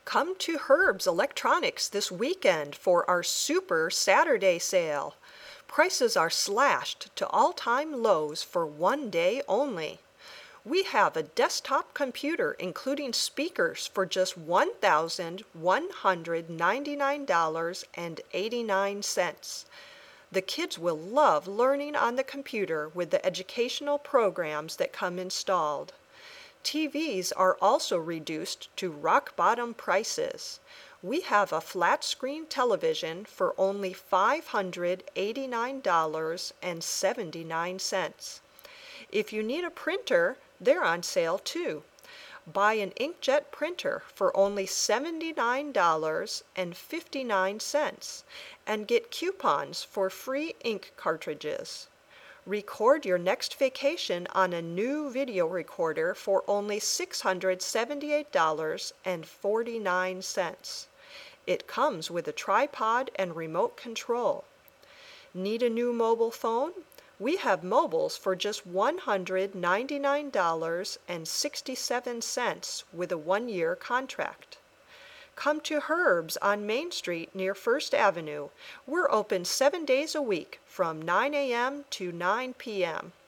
Come to Herb's Electronics this weekend for our Super Saturday sale. Prices are slashed to all-time lows for one day only. We have a desktop computer including speakers for just $1,199.89. The kids will love learning on the computer with the educational programs that come installed. TVs are also reduced to rock-bottom prices. We have a flat-screen television for only $589.79. If you need a printer, they're on sale too. Buy an inkjet printer for only $79.59 and get coupons for free ink cartridges. Record your next vacation on a new video recorder for only $678.49. It comes with a tripod and remote control. Need a new mobile phone? We have mobiles for just $199.67 with a one-year contract. Come to Herb's on Main Street near First Avenue. We're open 7 days a week from 9 a.m. to 9 p.m.